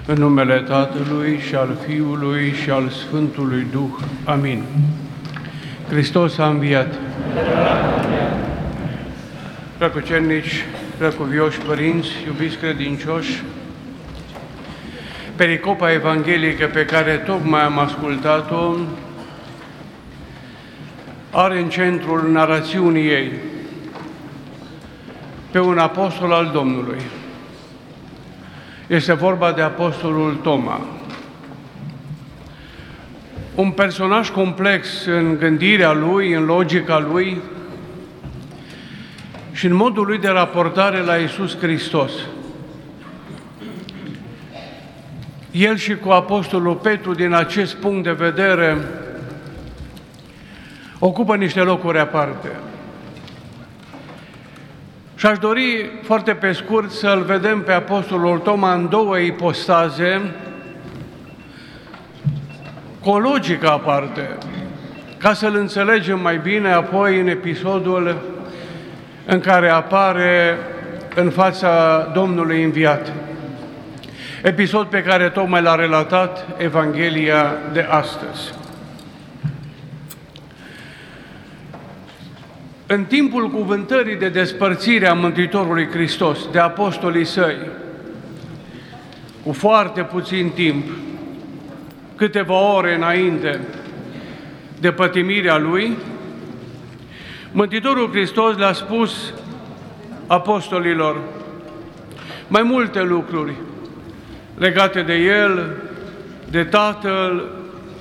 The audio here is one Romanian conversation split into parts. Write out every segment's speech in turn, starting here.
În numele Tatălui și al Fiului și al Sfântului Duh. Amin. Hristos a înviat. Preacucernici, preacuvioși părinți, iubiți credincioși, pericopa evanghelică pe care tocmai am ascultat-o are în centrul narațiunii ei pe un apostol al Domnului. Este vorba de apostolul Toma, un personaj complex în gândirea lui, în logica lui și în modul lui de raportare la Iisus Hristos. El și cu apostolul Petru, din acest punct de vedere, ocupă niște locuri aparte. Și aș dori foarte pe scurt să-l vedem pe apostolul Toma în două ipostaze, cu o logică aparte, ca să-l înțelegem mai bine apoi în episodul în care apare în fața Domnului înviat. Episod pe care tocmai l-a relatat Evanghelia de astăzi. În timpul cuvântării de despărțire a Mântuitorului Hristos de apostolii săi, cu foarte puțin timp, câteva ore înainte de pătimirea lui, Mântuitorul Hristos le-a spus apostolilor mai multe lucruri legate de El, de Tatăl,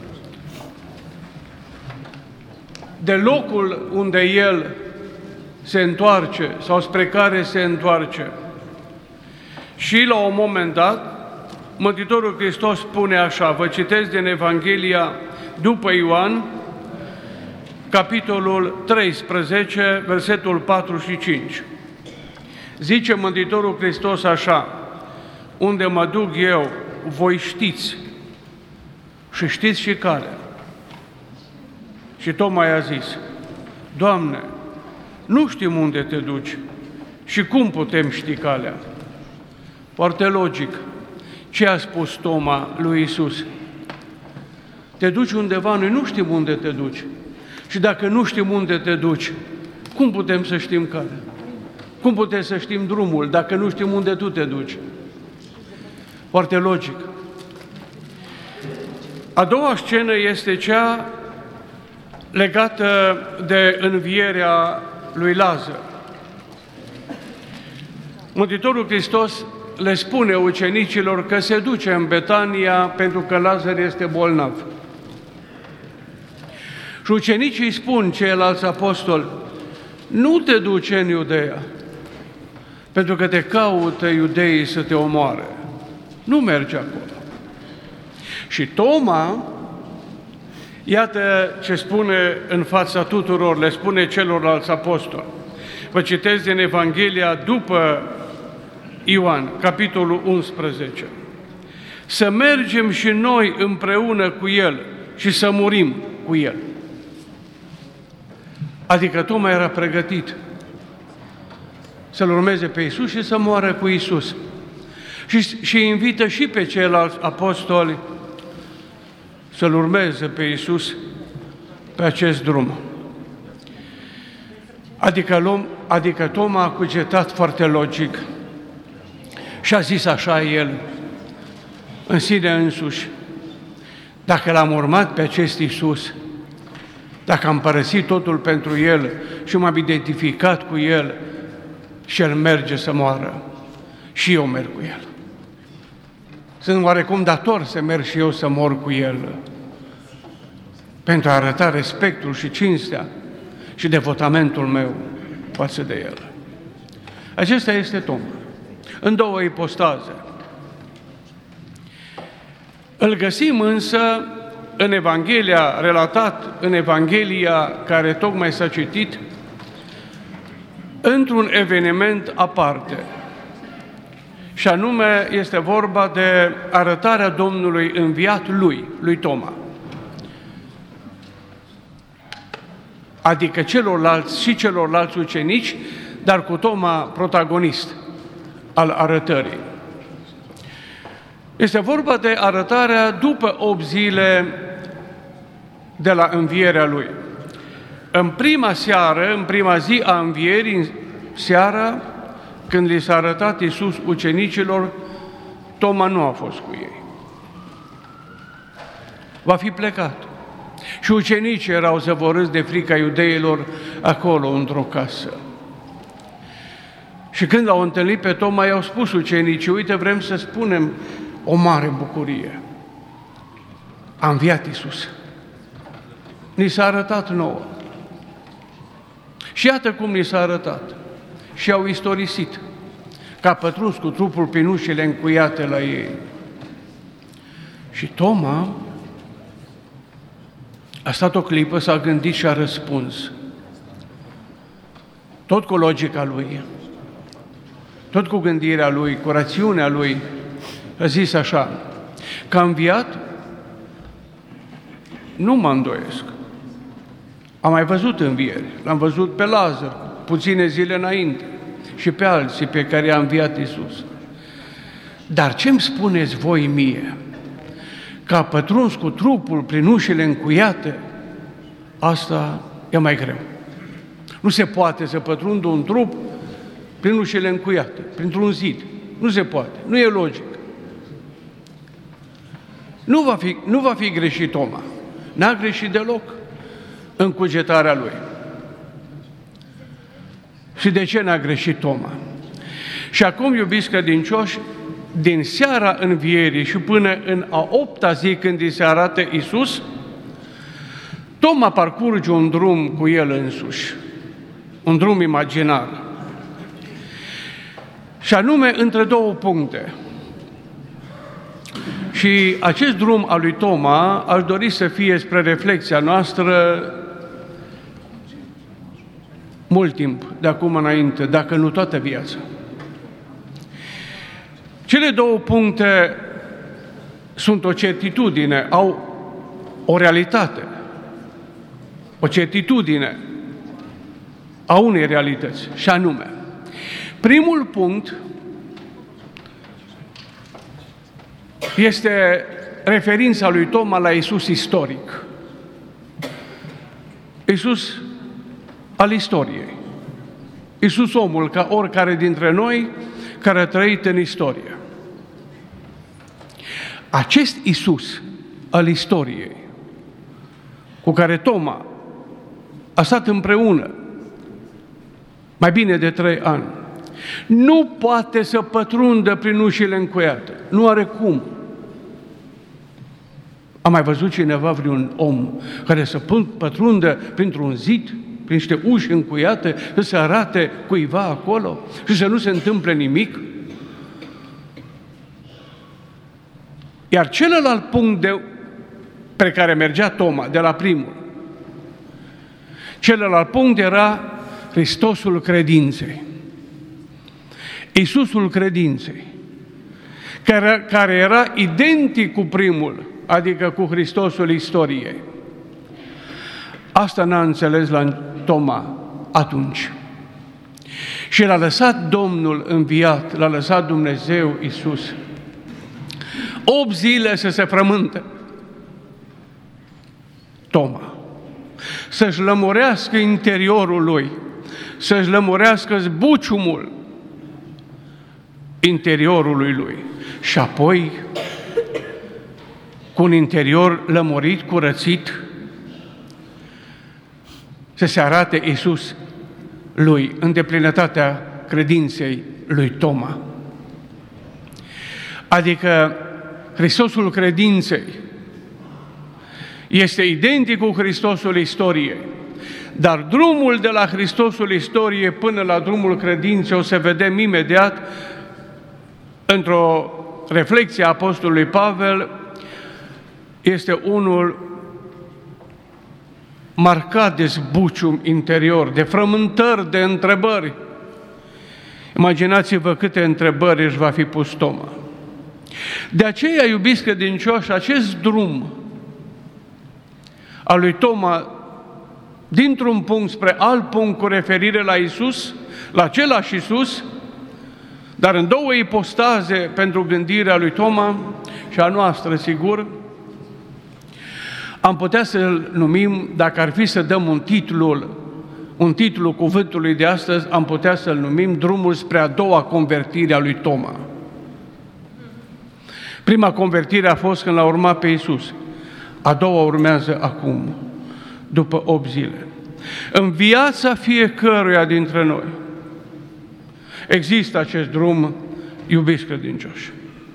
de locul unde El se întoarce sau spre care se întoarce. Și la un moment dat, Mântuitorul Hristos spune așa, vă citesc din Evanghelia după Ioan, capitolul 13, versetul 4 și 5. Zice Mântuitorul Hristos așa, unde mă duc eu, voi știți și știți și calea. Și Toma i-a zis, Doamne, nu știm unde te duci și cum putem ști calea? Foarte logic. Ce a spus Toma lui Iisus? Te duci undeva, noi nu știm unde te duci. Și dacă nu știm unde te duci, cum putem să știm calea? Cum putem să știm drumul dacă nu știm unde tu te duci? Foarte logic. A doua scenă este cea legată de învierea lui Lazar. Mântuitorul Hristos le spune ucenicilor că se duce în Betania pentru că Lazar este bolnav. Și ucenicii spun ceilalți apostoli, nu te duce în Iudeea, pentru că te caută iudeii să te omoare. Nu mergi acolo. Și Toma, iată ce spune în fața tuturor, le spune celorlalți apostoli. Vă citesc din Evanghelia după Ioan, capitolul 11. Să mergem și noi împreună cu El și să murim cu El. Adică Toma era pregătit să-L urmeze pe Iisus și să moară cu Iisus. Și invită și pe ceilalți apostoli să-L urmeze pe Iisus pe acest drum. Adică Toma a cugetat foarte logic și a zis așa el, în sine însuși, dacă L-am urmat pe acest Iisus, dacă am părăsit totul pentru El și m-am identificat cu El și El merge să moară, și eu merg cu El. Sunt oarecum dator să merg și eu să mor cu El, pentru a arăta respectul și cinstea și devotamentul meu față de El. Acesta este Toma, în două ipostaze. Îl găsim însă în Evanghelia, relatat în Evanghelia care tocmai s-a citit, într-un eveniment aparte. Și anume este vorba de arătarea Domnului înviat lui Toma. Adică celorlalți ucenici, dar cu Toma protagonist al arătării. Este vorba de arătarea după 8 zile de la învierea Lui. În prima seară, în prima zi a învierii, seara, când li s-a arătat Iisus ucenicilor, Toma nu a fost cu ei. Va fi plecat. Și ucenicii erau zăvorâți de frica iudeilor acolo, într-o casă. Și când l-au întâlnit pe Toma, i-au spus ucenicii, uite, vrem să spunem o mare bucurie. A înviat Iisus. Ni s-a arătat nouă. Și iată cum ni s-a arătat. Și au istorisit, că a pătruns cu trupul prin ușile încuiate la ei. Și Toma a stat o clipă, s-a gândit și a răspuns. Tot cu logica lui, tot cu gândirea lui, cu rațiunea lui, a zis așa, că a înviat, nu mă îndoiesc. Am mai văzut învieri, l-am văzut pe Lazar, puține zile înainte, și pe alții pe care i-a înviat Iisus. Dar ce-mi spuneți voi mie? Că a pătruns cu trupul prin ușile încuiate, asta e mai greu. Nu se poate să pătrundă un trup prin ușile încuiate, printr-un zid. Nu se poate, nu e logic. Nu va fi greșit Toma. N-a greșit deloc în cugetarea lui. Și de ce n-a greșit Toma? Și acum, iubiți credincioși, din seara învierii și până în a 8-a zi când îi se arată Iisus, Toma parcurge un drum cu el însuși, un drum imaginar. Și anume între două puncte. Și acest drum al lui Toma aș dori să fie spre reflexia noastră mult timp, de acum înainte, dacă nu toată viața. Cele două puncte sunt o certitudine, au o realitate, o certitudine a unei realități, și anume, primul punct este referința lui Toma la Iisus istoric. Iisus al istoriei. Iisus omul, ca oricare dintre noi, care a trăit în istorie. Acest Iisus al istoriei, cu care Toma a stat împreună mai bine de 3 ani, nu poate să pătrundă prin ușile încuiate. Nu are cum. A mai văzut cineva vreun om care să pătrundă printr-un zid, prin niște uși încuiate, să se arate cuiva acolo și să nu se întâmple nimic? Iar celălalt punct pe care mergea Toma, de la primul, celălalt punct era Hristosul credinței. Iisusul credinței, care era identic cu primul, adică cu Hristosul istoriei. Asta n-a înțeles la Toma atunci. Și l-a lăsat Domnul înviat, l-a lăsat Dumnezeu Iisus 8 zile să se frământe. Toma, să-și lămurească interiorul lui, să-și lămurească zbuciumul interiorului lui. Și apoi, cu un interior lămurit, curățit, să se arate Iisus lui, în deplinătatea credinței lui Toma. Adică Hristosul credinței este identic cu Hristosul istoriei, dar drumul de la Hristosul istoriei până la drumul credinței, o să vedem imediat, într-o reflecție a apostolului Pavel, este unul marcat de zbucium interior, de frământări, de întrebări. Imaginați-vă câte întrebări își va fi pus Toma. De aceea, iubiți credincioși, acest drum al lui Toma, dintr-un punct spre alt punct cu referire la Iisus, la același Iisus, dar în două ipostaze pentru gândirea lui Toma, și a noastră, sigur, am putea să-l numim, dacă ar fi să dăm un titlu cuvântului de astăzi, am putea să-l numim Drumul spre a doua convertire a lui Toma. Prima convertire a fost când l-a urmat pe Iisus. A doua urmează acum, după 8 zile. În viața fiecăruia dintre noi există acest drum, iubiți credincioși.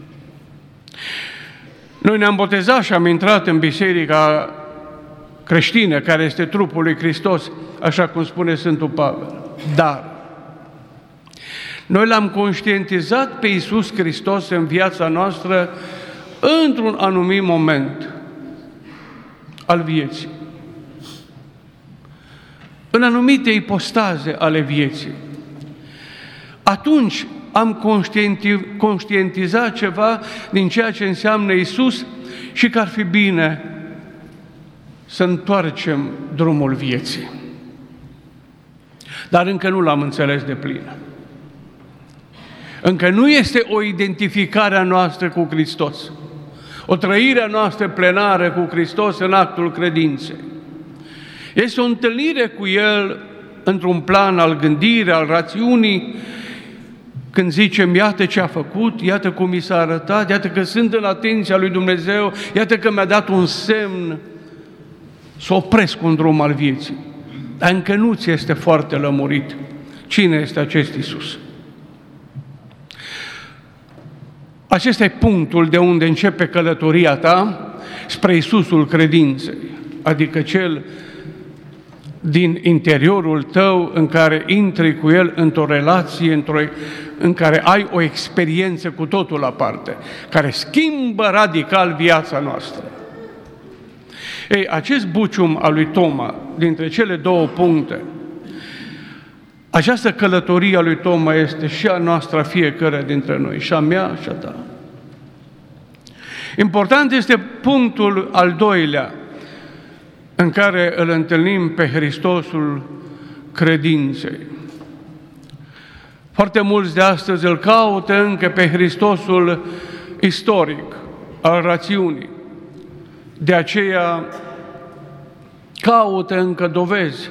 Noi ne-am botezat și am intrat în biserica creștină, care este trupul lui Hristos, așa cum spune Sfântul Pavel. Dar noi l-am conștientizat pe Iisus Hristos în viața noastră într-un anumit moment al vieții, în anumite ipostaze ale vieții. Atunci am conștientizat ceva din ceea ce înseamnă Iisus și că ar fi bine să întoarcem drumul vieții. Dar încă nu l-am înțeles de plin. Încă nu este o identificare a noastră cu Hristos, o trăire a noastră plenară cu Hristos în actul credinței. Este o întâlnire cu El într-un plan al gândirii, al rațiunii, când zicem, iată ce a făcut, iată cum mi s-a arătat, iată că sunt în atenția lui Dumnezeu, iată că mi-a dat un semn să opresc un drum al vieții. Dar încă nu ți este foarte lămurit cine este acest Iisus. Acesta e punctul de unde începe călătoria ta spre Iisusul credinței, adică cel din interiorul tău în care intri cu El într-o relație, în care ai o experiență cu totul aparte, care schimbă radical viața noastră. Ei, acest bucium al lui Toma, dintre cele două puncte, această călătorie a lui Toma este și a noastră, a fiecare dintre noi, și a mea și a ta. Important este punctul al doilea, în care îl întâlnim pe Hristosul credinței. Foarte mulți de astăzi îl caută încă pe Hristosul istoric, al rațiunii. De aceea caută încă dovezi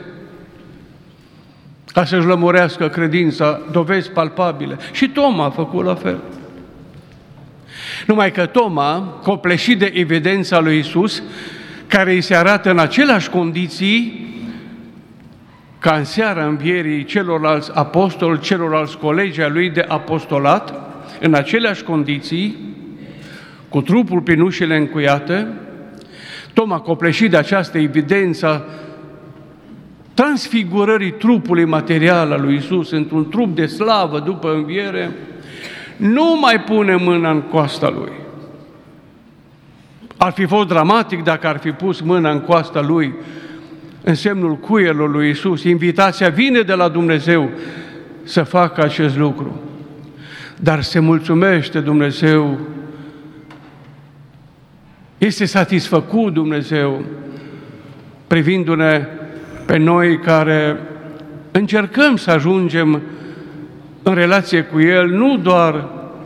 ca să-și lămurească credința, dovezi palpabile. Și Toma a făcut la fel. Numai că Toma, copleșit de evidența lui Iisus, care îi se arată în aceleași condiții ca în seara învierii celorlalți apostoli, celorlalți colegi ai lui de apostolat, în aceleași condiții, cu trupul prin ușile încuiate, Toma, copleșit de această evidență transfigurării trupului material al lui Iisus într-un trup de slavă după înviere, nu mai pune mâna în coasta lui. Ar fi fost dramatic dacă ar fi pus mâna în coasta lui în semnul cuielului lui Iisus. Invitația vine de la Dumnezeu să facă acest lucru. Dar se mulțumește Dumnezeu, este satisfăcut Dumnezeu privindu-ne pe noi care încercăm să ajungem în relație cu El, nu doar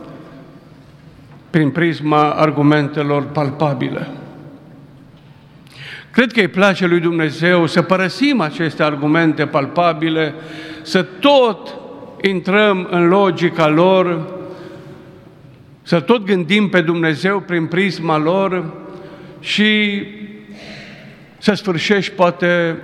prin prisma argumentelor palpabile. Cred că îi place lui Dumnezeu să părăsim aceste argumente palpabile, să tot intrăm în logica lor, să tot gândim pe Dumnezeu prin prisma lor și să sfârșești poate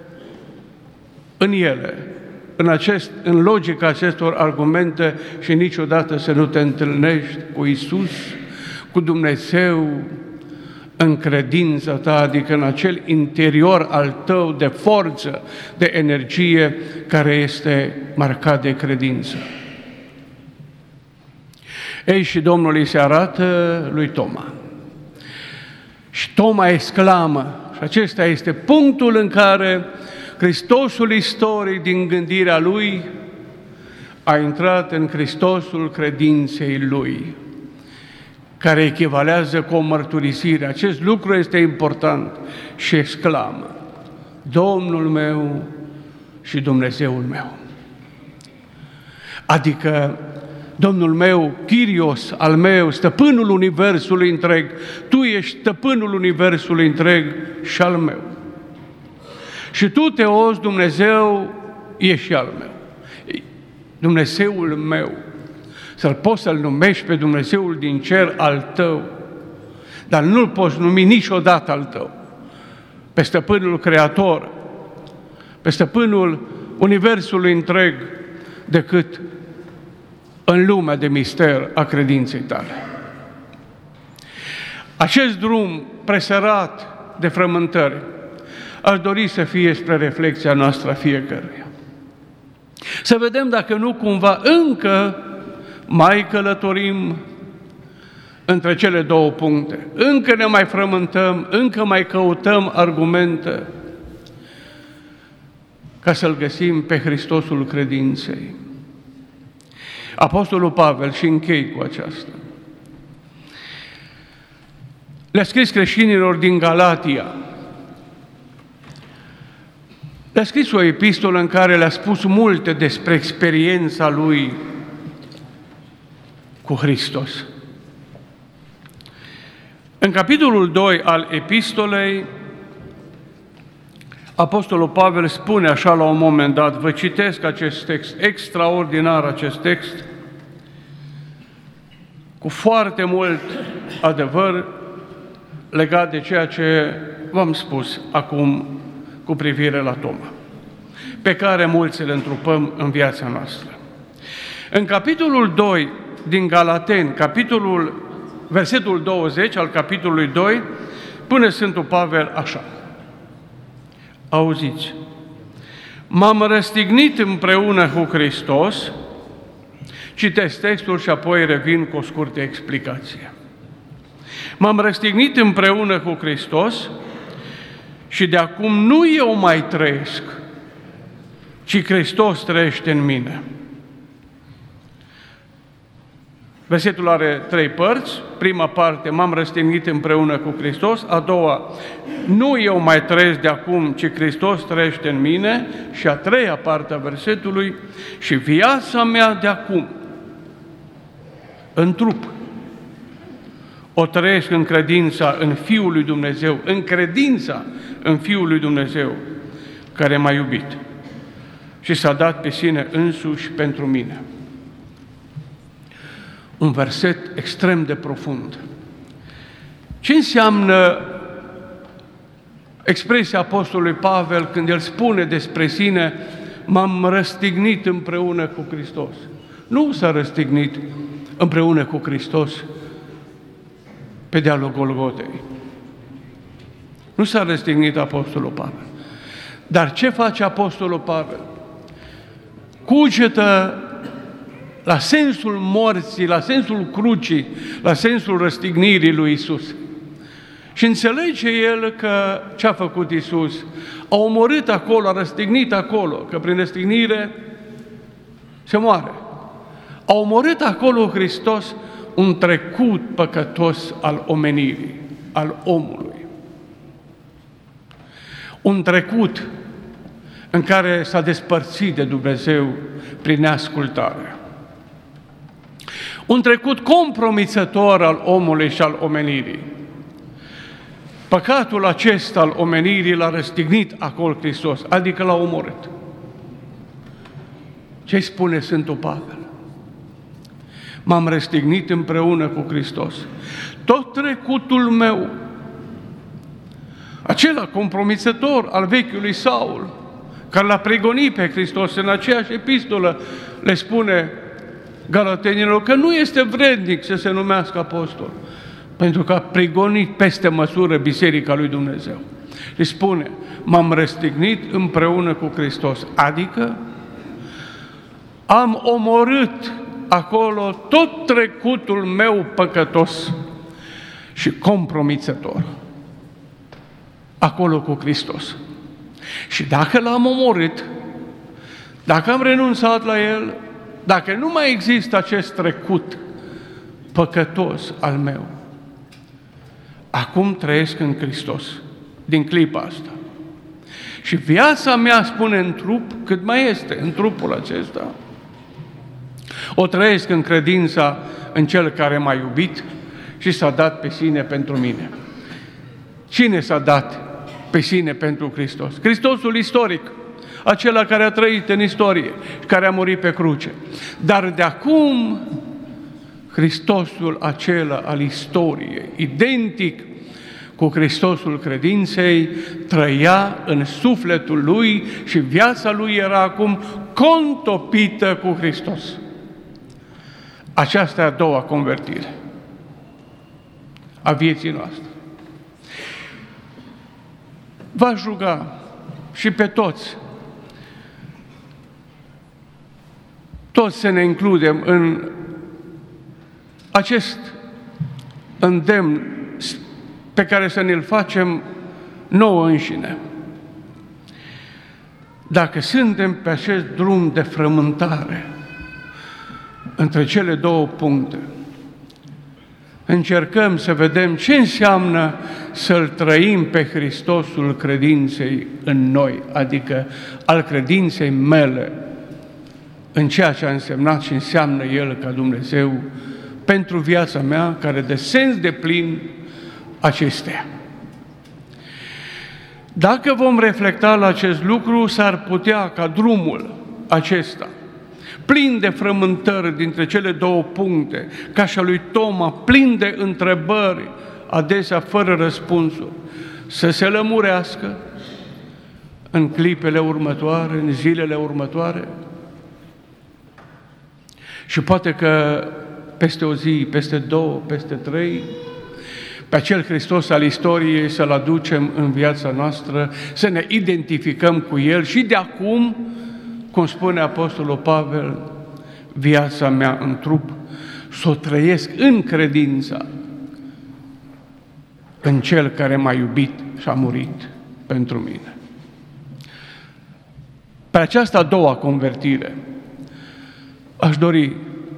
în ele, în logica acestor argumente și niciodată să nu te întâlnești cu Iisus, cu Dumnezeu, în credința ta, adică în acel interior al tău de forță, de energie care este marcat de credință. Ei, și Domnul îi se arată lui Toma. Și Toma exclamă, și acesta este punctul în care Hristosul istoric din gândirea lui a intrat în Hristosul credinței lui, care echivalează cu o mărturisire. Acest lucru este important și exclamă: Domnul meu și Dumnezeul meu. Adică Domnul meu, Kyrios al meu, stăpânul universului întreg, Tu ești stăpânul universului întreg și al meu. Și Tu, Teos, Dumnezeu, ești și al meu. Dumnezeul meu, poți să-L numești pe Dumnezeul din cer al tău, dar nu-L poți numi niciodată al tău, pe stăpânul creator, pe stăpânul universului întreg, decât în lumea de mister a credinței tale. Acest drum presărat de frământări aș dori să fie spre reflexia noastră a fiecăruia. Să vedem dacă nu cumva încă mai călătorim între cele două puncte. Încă ne mai frământăm, încă mai căutăm argumente ca să-L găsim pe Hristosul credinței. Apostolul Pavel, și închei cu aceasta, le-a scris creștinilor din Galatia. Le-a scris o epistolă în care le-a spus multe despre experiența lui cu Hristos. În capitolul 2 al epistolei, Apostolul Pavel spune așa la un moment dat, vă citesc acest text, extraordinar acest text, cu foarte mult adevăr legat de ceea ce v-am spus acum cu privire la Toma, pe care mulți le întrupăm în viața noastră. În capitolul 2 din Galateni, versetul 20 al capitolului 2, pune Sfântul Pavel așa. Auziți, m-am răstignit împreună cu Hristos, citesc textul și apoi revin cu o scurtă explicație. M-am răstignit împreună cu Hristos și de acum nu eu mai trăiesc, ci Hristos trăiește în mine. Versetul are 3 părți. Prima parte, m-am răstignit împreună cu Hristos. A doua, nu eu mai trăiesc de acum, ci Hristos trăiește în mine. Și a treia parte a versetului, și viața mea de acum, în trup, o trăiesc în credința în Fiul lui Dumnezeu, în credința în Fiul lui Dumnezeu, care m-a iubit și s-a dat pe sine însuși pentru mine. Un verset extrem de profund. Ce înseamnă expresia Apostolului Pavel când el spune despre sine, m-am răstignit împreună cu Hristos? Nu s-a răstignit împreună cu Hristos pe dealul Golgotei. Nu s-a răstignit Apostolul Pavel. Dar ce face Apostolul Pavel? Cugetă la sensul morții, la sensul crucii, la sensul răstignirii lui Iisus. Și înțelege el că ce a făcut Iisus? A omorât acolo, a răstignit acolo, că prin răstignire se moare. A omorât acolo Hristos un trecut păcătos al omenirii, al omului. Un trecut în care s-a despărțit de Dumnezeu prin neascultare. Un trecut compromițător al omului și al omenirii. Păcatul acesta al omenirii l-a răstignit acolo Hristos, adică l-a omorât. Ce spune Sfântul Pavel? M-am răstignit împreună cu Hristos. Tot trecutul meu, acela compromițător al vechiului Saul, care l-a pregonit pe Hristos în aceeași epistolă, le spune galatenilor că nu este vrednic să se numească apostol, pentru că a pregonit peste măsură Biserica lui Dumnezeu. Și spune, m-am răstignit împreună cu Hristos, adică am omorât acolo tot trecutul meu păcătos și compromițător, acolo cu Hristos. Și dacă l-am omorât, dacă am renunțat la el, dacă nu mai există acest trecut păcătos al meu, acum trăiesc în Hristos, din clipa asta. Și viața mea, spune în trup, cât mai este în trupul acesta, O trăiesc în credința în Cel care m-a iubit și s-a dat pe sine pentru mine. Cine s-a dat pe sine pentru Hristos? Hristosul istoric, acela care a trăit în istorie și care a murit pe cruce. Dar de acum, Hristosul acela al istoriei, identic cu Hristosul credinței, trăia în sufletul lui și viața lui era acum contopită cu Hristos. Aceasta e a doua convertire a vieții noastre. V-aș ruga și pe toți să ne includem în acest îndemn pe care să ne-l facem nouă înșine. Dacă suntem pe acest drum de frământare între cele două puncte, încercăm să vedem ce înseamnă să-L trăim pe Hristosul credinței în noi, adică al credinței mele, în ceea ce a însemnat și înseamnă El ca Dumnezeu pentru viața mea, care de sens deplin acestea. Dacă vom reflecta la acest lucru, s-ar putea ca drumul acesta, plin de frământări dintre cele două puncte, ca și a lui Toma, plin de întrebări, adesea fără răspunsuri, să se lămurească în clipele următoare, în zilele următoare. Și poate că peste o zi, peste două, peste trei, pe acel Hristos al istoriei să-L aducem în viața noastră, să ne identificăm cu El și de acum, cum spune Apostolul Pavel, viața mea în trup, să o trăiesc în credința în Cel care m-a iubit și a murit pentru mine. Pe această a doua convertire aș dori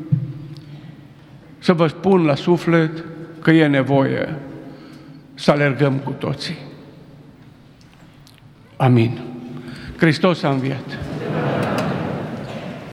să vă spun la suflet că e nevoie să alergăm cu toții. Amin. Hristos a înviat.